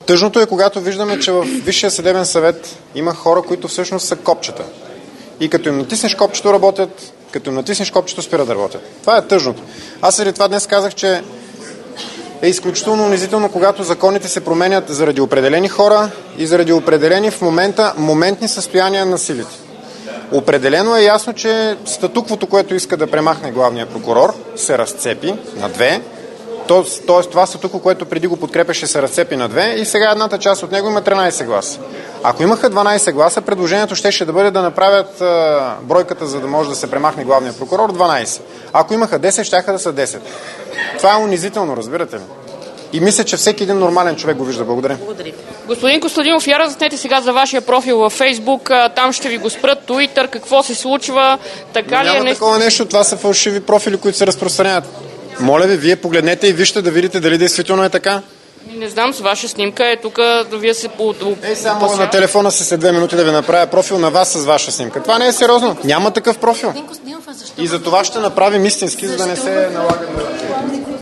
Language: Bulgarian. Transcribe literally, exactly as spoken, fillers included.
Тъжното е, когато виждаме, че в Висшия съдебен съвет има хора, които всъщност са копчета. И като им натиснеш копчето, работят, като им натиснеш копчето, спира да работят. Това е тъжното. Аз заради това днес казах, че е изключително унизително, когато законите се променят заради определени хора и заради определени в момента моментни състояния на силите. Определено е ясно, че статуквото, което иска да премахне главния прокурор, се разцепи на две. Тоест това статукво, което преди го подкрепеше, се разцепи на две и сега едната част от него има тринайсет гласа. Ако имаха дванайсет гласа, предложението щеше да бъде да направят а, бройката, за да може да се премахне главния прокурор, дванайсет. Ако имаха десет, щяха да са десет. Това е унизително, разбирате ли? И мисля, че всеки един нормален човек го вижда. Благодаря. Благодаря. Господин Костадинов, я разяснете сега за вашия профил във Фейсбук. Там ще ви го спрат, Туитър, какво се случва, така ли е? Няма такова нещо, това са фалшиви профили, които се разпространяват. Моля ви, вие погледнете и вижте да видите дали действително е така. Не знам, с ваша снимка е тук, да вие се... Ей, само мога на телефона си след две минути да ви направя профил на вас с ваша снимка. Това не е сериозно. Няма такъв профил. И за това ще направим истински, за да не се налага да...